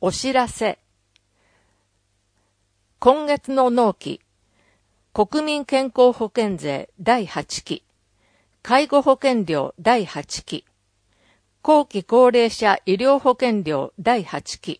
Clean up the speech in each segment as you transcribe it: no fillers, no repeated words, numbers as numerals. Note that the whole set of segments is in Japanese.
お知らせ。今月の納期、国民健康保険税第8期、介護保険料第8期、後期高齢者医療保険料第8期。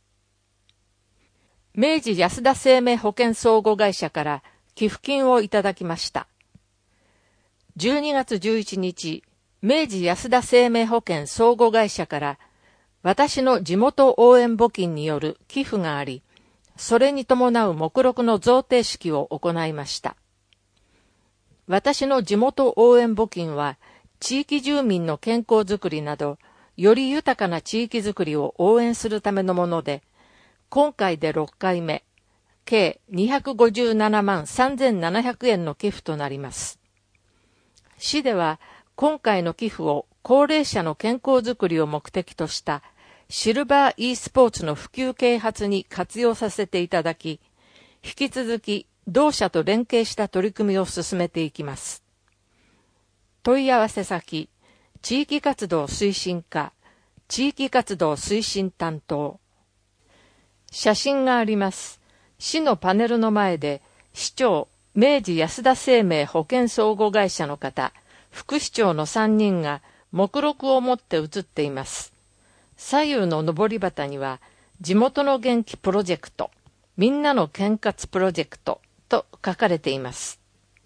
明治安田生命保険相互会社から寄付金をいただきました。12月11日、明治安田生命保険相互会社から私の地元応援募金による寄付があり、それに伴う目録の贈呈式を行いました。私の地元応援募金は、地域住民の健康づくりなど、より豊かな地域づくりを応援するためのもので、今回で6回目、計257万3700円の寄付となります。市では、今回の寄付を高齢者の健康づくりを目的としたシルバー e スポーツの普及啓発に活用させていただき、引き続き同社と連携した取り組みを進めていきます。問い合わせ先、地域活動推進課、地域活動推進担当。写真があります。市のパネルの前で、市長、明治安田生命保険相互会社の方、副市長の3人が目録を持って写っています。左右の上り旗には、地元の元気プロジェクト、みんなの健活プロジェクトと書かれています。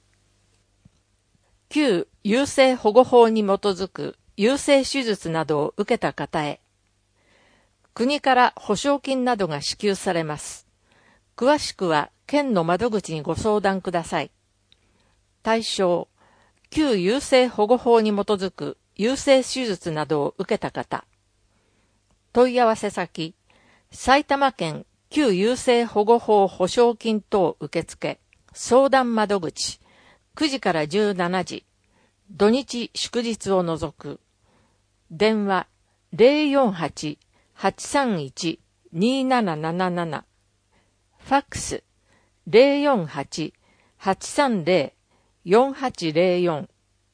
旧優生保護法に基づく優生手術などを受けた方へ、国から保証金などが支給されます。詳しくは県の窓口にご相談ください。対象、旧優生保護法に基づく優生手術などを受けた方。問い合わせ先、埼玉県旧優生保護法保証金等受付、相談窓口、9時から17時、土日祝日を除く。電話、048-831-2777。ファックス、048-830-4804。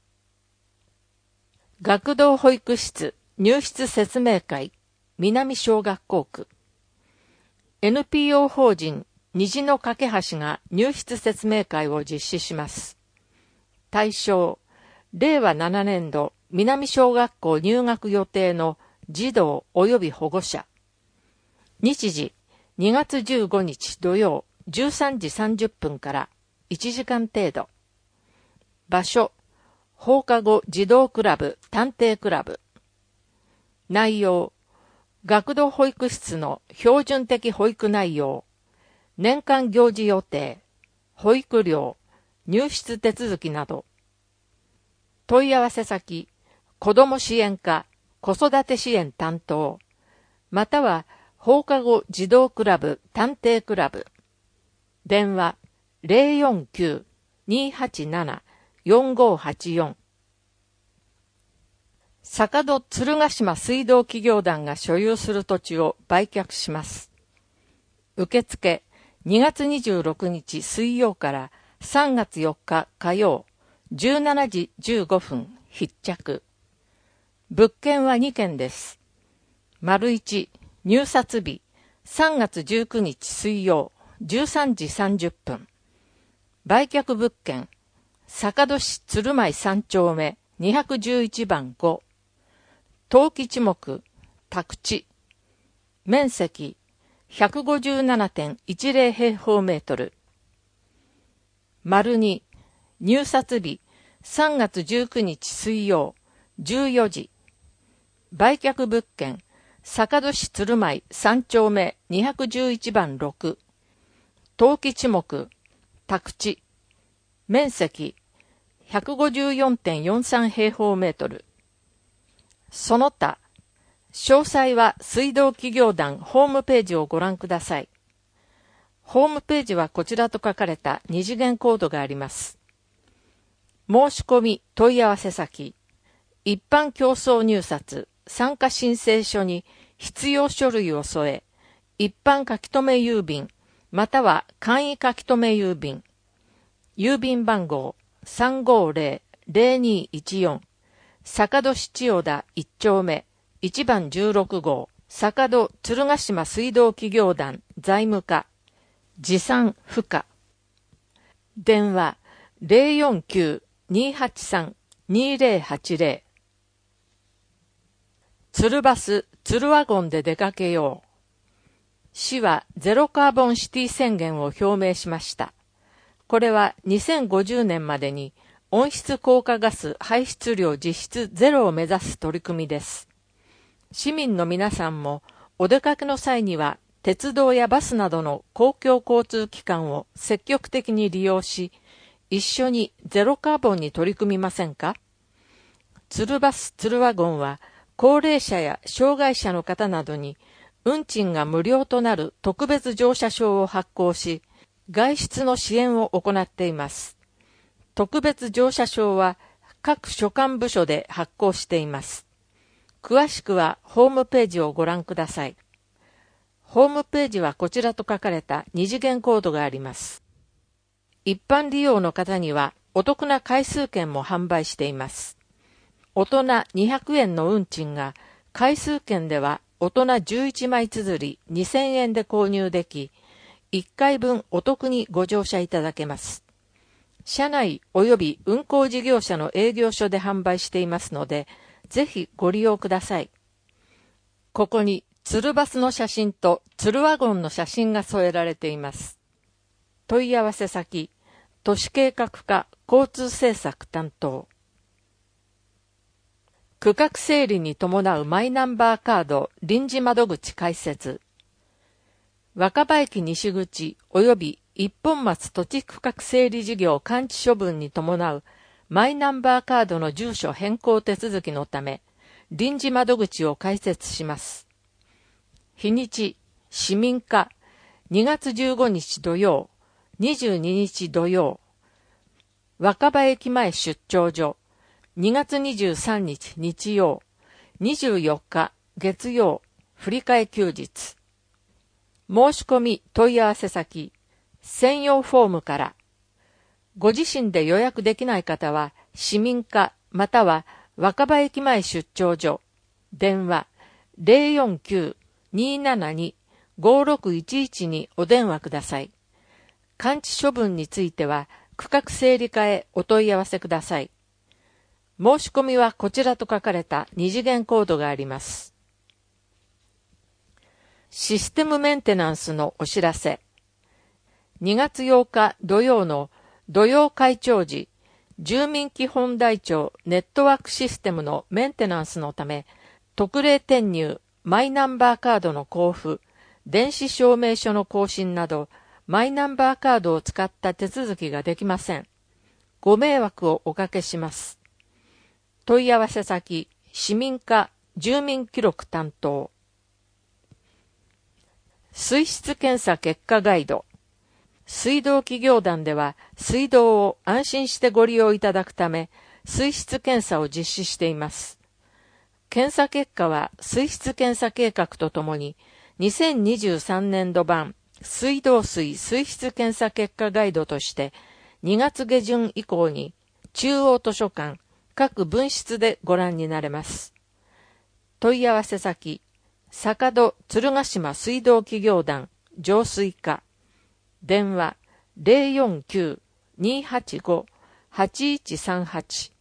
学童保育室入室説明会、南小学校区。NPO 法人虹の架け橋が入室説明会を実施します。対象、令和7年度南小学校入学予定の児童及び保護者。日時、2月15日土曜13時30分から1時間程度。場所、放課後児童クラブ探偵クラブ。内容、学童保育室の標準的保育内容、年間行事予定、保育料、入室手続きなど。問い合わせ先、子ども支援課、子育て支援担当、または放課後児童クラブ探偵クラブ。電話、049-287-4584。坂戸鶴ヶ島水道企業団が所有する土地を売却します。受付、2月26日水曜から3月4日火曜、17時15分必着。物件は2件です。丸1、入札日、3月19日水曜、13時30分。売却物件、坂戸市鶴舞3丁目211番5。登記地目、宅地。面積、157.10 平方メートル。丸2、入札日、3月19日水曜、14時。売却物件、坂戸市鶴舞3丁目211番6。登記地目、宅地。面積、154.43 平方メートル。その他、詳細は水道企業団ホームページをご覧ください。ホームページはこちらと書かれた二次元コードがあります。申し込み問い合わせ先、一般競争入札参加申請書に必要書類を添え、一般書留郵便、または簡易書留郵便、郵便番号 350-0214、坂戸市千代田1丁目1番16号坂戸鶴ヶ島水道企業団財務課、持参不可。電話049-283-2080。鶴バス、鶴ワゴンで出かけよう。市はゼロカーボンシティ宣言を表明しました。これは2050年までに温室効果ガス排出量実質ゼロを目指す取り組みです。市民の皆さんもお出かけの際には鉄道やバスなどの公共交通機関を積極的に利用し、一緒にゼロカーボンに取り組みませんか？鶴バス、鶴ワゴンは高齢者や障害者の方などに運賃が無料となる特別乗車証を発行し、外出の支援を行っています。特別乗車証は各所管部署で発行しています。詳しくはホームページをご覧ください。ホームページはこちらと書かれた二次元コードがあります。一般利用の方にはお得な回数券も販売しています。大人200円の運賃が回数券では大人11枚綴り2000円で購入でき、1回分お得にご乗車いただけます。車内及び運行事業者の営業所で販売していますので、ぜひご利用ください。ここに鶴バスの写真と鶴ワゴンの写真が添えられています。問い合わせ先、都市計画課交通政策担当。区画整理に伴うマイナンバーカード臨時窓口開設。若葉駅西口及び一本松土地区画整理事業完治処分に伴うマイナンバーカードの住所変更手続きのため、臨時窓口を開設します。日にち、市民課、2月15日土曜、22日土曜。若葉駅前出張所、2月23日日曜、24日月曜、振り替え休日。申し込み問い合わせ先、専用フォームから。ご自身で予約できない方は、市民課または若葉駅前出張所、電話049-272-5611にお電話ください。完治処分については、区画整理課へお問い合わせください。申し込みはこちらと書かれた二次元コードがあります。システムメンテナンスのお知らせ。2月8日土曜の土曜開庁時、住民基本台帳ネットワークシステムのメンテナンスのため、特例転入、マイナンバーカードの交付、電子証明書の更新など、マイナンバーカードを使った手続きができません。ご迷惑をおかけします。問い合わせ先、市民課住民記録担当。水質検査結果ガイド。水道企業団では水道を安心してご利用いただくため、水質検査を実施しています。検査結果は水質検査計画とともに、2023年度版水道水水質検査結果ガイドとして、2月下旬以降に中央図書館、各分室でご覧になれます。問い合わせ先、坂戸鶴ヶ島水道企業団浄水課、電話049-285-8138